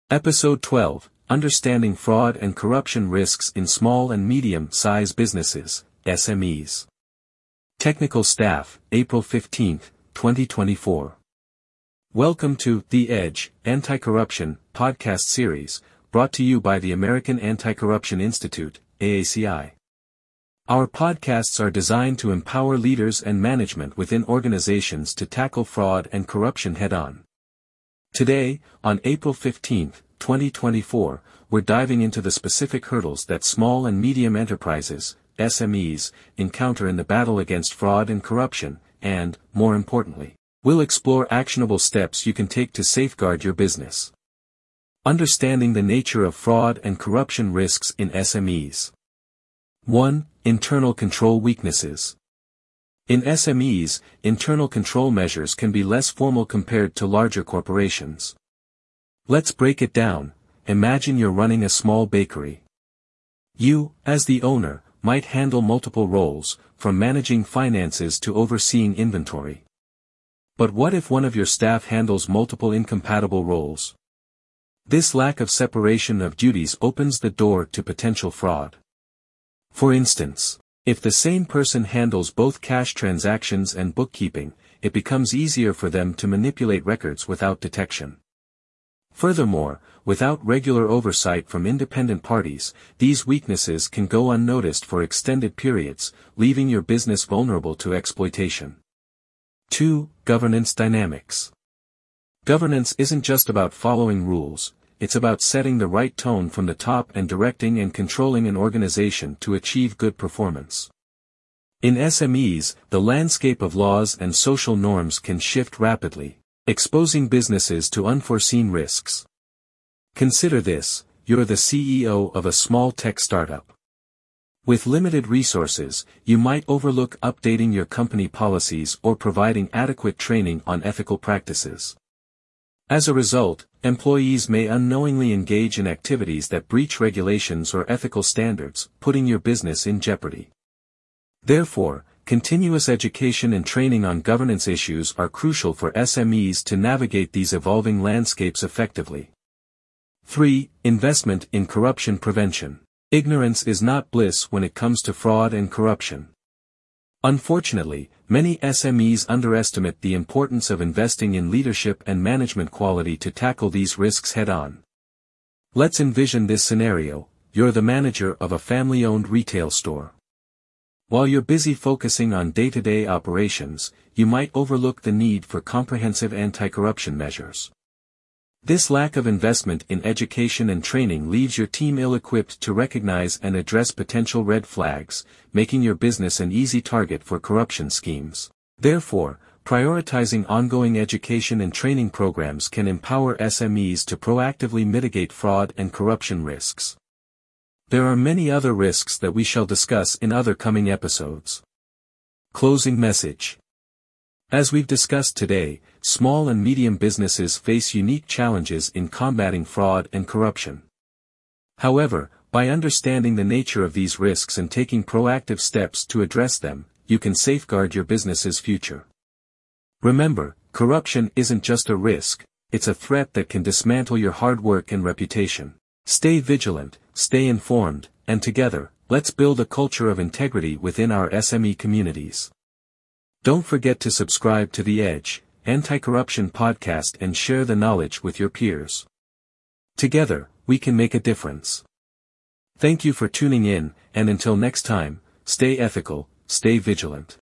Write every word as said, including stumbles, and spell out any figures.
Episode twelve, Understanding Fraud and Corruption Risks in Small and Medium-Size Businesses, S M Es. Technical Staff, April fifteenth, twenty twenty-four. Welcome to The Edge, Anti-Corruption, podcast series, brought to you by the American Anti-Corruption Institute, A A C I. Our podcasts are designed to empower leaders and management within organizations to tackle fraud and corruption head-on. Today, on April fifteenth, twenty twenty-four, we're diving into the specific hurdles that small and medium enterprises, S M Es, encounter in the battle against fraud and corruption, and, more importantly, we'll explore actionable steps you can take to safeguard your business. Understanding the nature of fraud and corruption risks in S M Es. one. Internal control weaknesses. In S M Es, internal control measures can be less formal compared to larger corporations. Let's break it down. Imagine you're running a small bakery. You, as the owner, might handle multiple roles, from managing finances to overseeing inventory. But what if one of your staff handles multiple incompatible roles? This lack of separation of duties opens the door to potential fraud. For instance, if the same person handles both cash transactions and bookkeeping, it becomes easier for them to manipulate records without detection. Furthermore, without regular oversight from independent parties, these weaknesses can go unnoticed for extended periods, leaving your business vulnerable to exploitation. two. Governance dynamics. Governance isn't just about following rules, it's about setting the right tone from the top and directing and controlling an organization to achieve good performance. In S M Es, the landscape of laws and social norms can shift rapidly, exposing businesses to unforeseen risks. Consider this: you're the C E O of a small tech startup. With limited resources, you might overlook updating your company policies or providing adequate training on ethical practices. As a result, employees may unknowingly engage in activities that breach regulations or ethical standards, putting your business in jeopardy. Therefore, continuous education and training on governance issues are crucial for S M Es to navigate these evolving landscapes effectively. three. Investment in corruption prevention. Ignorance is not bliss when it comes to fraud and corruption. Unfortunately, many S M Es underestimate the importance of investing in leadership and management quality to tackle these risks head-on. Let's envision this scenario: you're the manager of a family-owned retail store. While you're busy focusing on day-to-day operations, you might overlook the need for comprehensive anti-corruption measures. This lack of investment in education and training leaves your team ill-equipped to recognize and address potential red flags, making your business an easy target for corruption schemes. Therefore, prioritizing ongoing education and training programs can empower S M Es to proactively mitigate fraud and corruption risks. There are many other risks that we shall discuss in other coming episodes. Closing message. As we've discussed today, small and medium businesses face unique challenges in combating fraud and corruption. However, by understanding the nature of these risks and taking proactive steps to address them, you can safeguard your business's future. Remember, corruption isn't just a risk, it's a threat that can dismantle your hard work and reputation. Stay vigilant, stay informed, and together, let's build a culture of integrity within our S M E communities. Don't forget to subscribe to The Edge, Anti-Corruption Podcast, and share the knowledge with your peers. Together, we can make a difference. Thank you for tuning in, and until next time, stay ethical, stay vigilant.